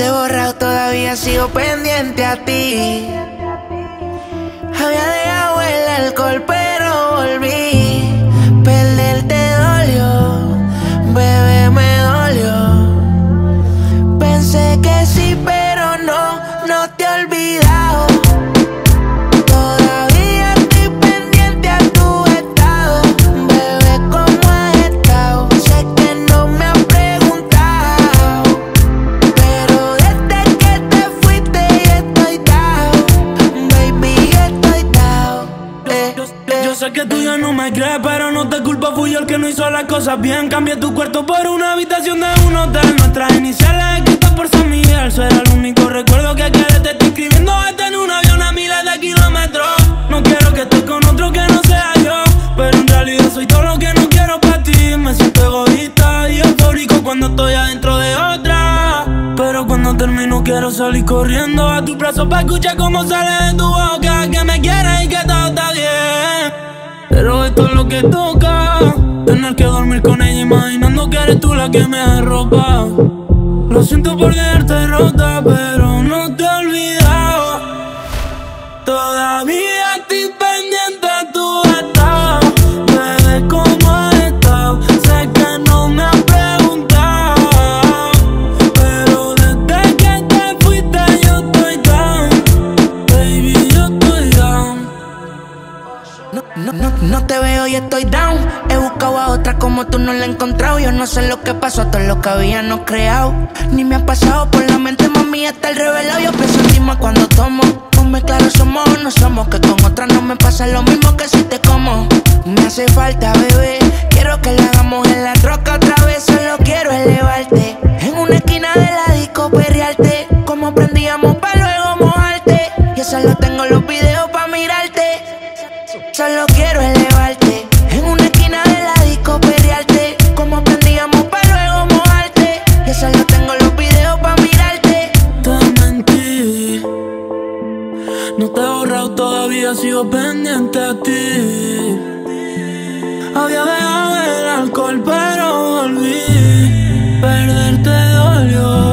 he borrado, todavía sigo pendiente a ti. Había dejado el alcohol, pero volví. Perderte dolió, bebé, me dolió. Pensé que sí, pero no te he olvidado. Todavía estoy pendiente a tu estado. Bebé, ¿cómo has estado? Sé que no me has preguntado, pero desde que te fuiste yo estoy down. Baby, yo estoy down. Yo sé que tú ya no me crees, pero no te culpo, fui yo el que no hizo las cosas bien. Cambié tu cuarto por una habitación de un hotel. Nuestras iniciales escritas por San Miguel. Será el único recuerdo que quede. Te estoy escribiendo hasta en un avión a miles de kilómetros. No quiero que estés con otro que no sea yo, pero en realidad soy todo lo que no quiero para ti. Me siento egoísta y eufórico cuando estoy adentro de otra, pero cuando termino quiero salir corriendo a tu brazo para escuchar cómo sale de tu boca que me quieres y que todo está bien. Pero esto es lo que toca, tener que dormir con ella imaginando que eres tú la que me arropa. Lo siento por dejarte rota, pero no te he olvidado. Todavía estoy pendiente a tu estado. Bebé, ¿cómo has estado? Sé que no me has preguntado, pero desde que te fuiste yo estoy down. Baby, yo estoy down. No te veo y estoy down. He buscado a otra como tú, no la he encontrado. Yo no sé lo que pasó, todo lo que habíamos creado. Ni me ha pasado por la mente, mami, hasta el revelado. Yo pienso en ti más cuando tomo. Ponme claro, somos o no somos, que con otras no me pasa lo mismo que si te como. Me hace falta, bebé, quiero que la hagamos en la troca otra vez. Solo quiero elevarte en una esquina de la disco, perrearte como prendíamos pa' luego mojarte. Y solo tengo los videos pa' mirarte. Solo quiero elevarte en una esquina de la disco, perrearte como prendíamos pa' luego mojarte. Y solo tengo los videos pa' mirarte. Te mentí, no te he borrado, todavía sigo pendiente a ti. Había dejado el alcohol, pero volví. Perderte dolió.